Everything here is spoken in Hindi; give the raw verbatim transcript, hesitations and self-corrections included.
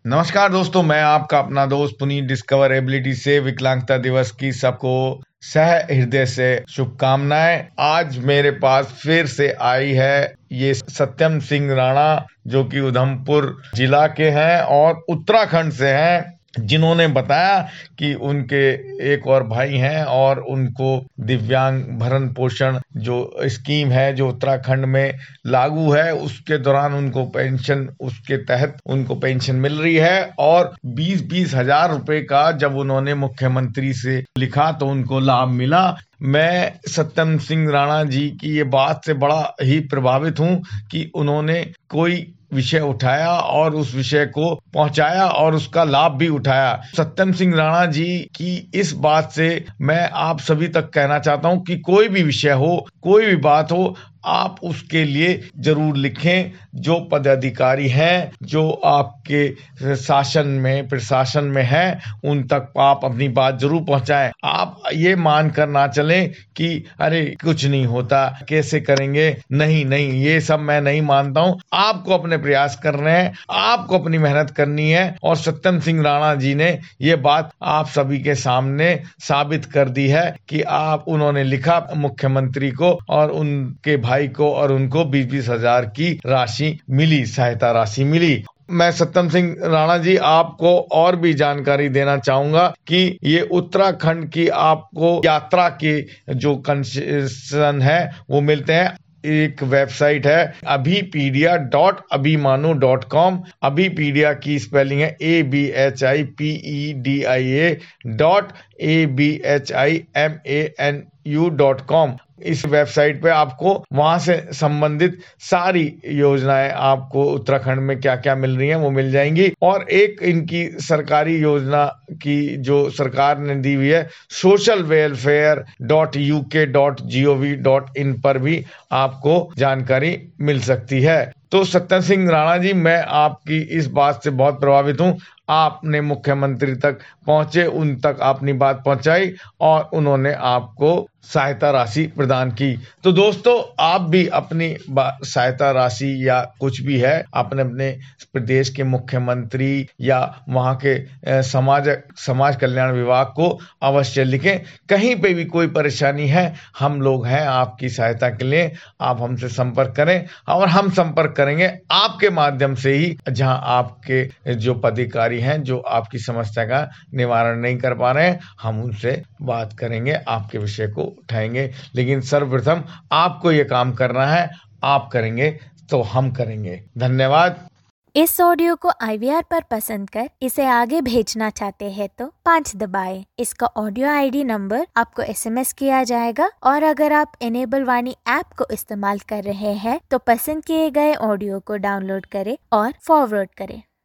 नमस्कार दोस्तों, मैं आपका अपना दोस्त पुनीत डिस्कवर एबिलिटी से विकलांगता दिवस की सबको सह हृदय से शुभकामनाएं। आज मेरे पास फिर से आई है ये सत्यम सिंह राणा, जो कि उधमपुर जिला के हैं और उत्तराखंड से हैं, जिन्होंने बताया कि उनके एक और भाई हैं और उनको दिव्यांग भरण पोषण जो स्कीम है जो उत्तराखंड में लागू है उसके दौरान उनको पेंशन उसके तहत उनको पेंशन मिल रही है और बीस बीस हजार रुपए का जब उन्होंने मुख्यमंत्री से लिखा तो उनको लाभ मिला। मैं सत्यम सिंह राणा जी की ये बात से बड़ा ही प्रभावित हूं कि उन्होंने कोई विषय उठाया और उस विषय को पहुंचाया और उसका लाभ भी उठाया। सत्यम सिंह राणा जी की इस बात से मैं आप सभी तक कहना चाहता हूं कि कोई भी विषय हो, कोई भी बात हो, आप उसके लिए जरूर लिखें। जो पदाधिकारी हैं, जो आपके शासन में प्रशासन में हैं, उन तक आप अपनी बात जरूर पहुंचाएं। आप ये मान कर ना चलें कि अरे कुछ नहीं होता, कैसे करेंगे। नहीं नहीं, ये सब मैं नहीं मानता हूं। आपको अपने प्रयास करने हैं, आपको अपनी मेहनत करनी है और सत्यम सिंह राणा जी ने ये बात आप सभी के सामने साबित कर दी है कि आप उन्होंने लिखा मुख्यमंत्री को और उनके भाई को और उनको बीस बीस हजार की राशि मिली, सहायता राशि मिली। मैं सत्यम सिंह राणा जी आपको और भी जानकारी देना चाहूंगा कि ये उत्तराखंड की आपको यात्रा के जो कंसेशन है वो मिलते हैं। एक वेबसाइट है Abhipedia dot Abhimanu dot com. Abhipedia की स्पेलिंग है A B H I P E D I A dot A B H I M A N U dot com. इस वेबसाइट पे आपको वहां से संबंधित सारी योजनाएं आपको उत्तराखंड में क्या क्या मिल रही हैं वो मिल जाएंगी। और एक इनकी सरकारी योजना की जो सरकार ने दी हुई है social welfare dot U K dot G O V dot in पर भी आपको जानकारी मिल सकती है। तो सत्यम सिंह राणा जी, मैं आपकी इस बात से बहुत प्रभावित हूं। आपने मुख्यमंत्री तक पहुंचे, उन तक अपनी बात पहुंचाई और उन्होंने आपको सहायता राशि प्रदान की। तो दोस्तों, आप भी अपनी सहायता राशि या कुछ भी है अपने अपने प्रदेश के मुख्यमंत्री या वहां के समाज समाज कल्याण विभाग को अवश्य लिखें। कहीं पे भी कोई परेशानी है, हम लोग हैं आपकी सहायता के लिए। आप हमसे संपर्क करें और हम संपर्क करेंगे आपके माध्यम से ही, जहां आपके जो पदाधिकारी हैं जो आपकी समस्या का निवारण नहीं कर पा रहे हैं, हम उनसे बात करेंगे, आपके विषय को उठाएंगे। लेकिन सर्वप्रथम आपको ये काम करना है। आप करेंगे तो हम करेंगे। धन्यवाद। इस ऑडियो को आई वी आर पर पसंद कर इसे आगे भेजना चाहते हैं तो पाँच दबाएं। इसका ऑडियो आई डी नंबर आपको एस एम एस किया जाएगा और अगर आप इनेबल वाणी ऐप को इस्तेमाल कर रहे हैं तो पसंद किए गए ऑडियो को डाउनलोड करें और फॉरवर्ड करें।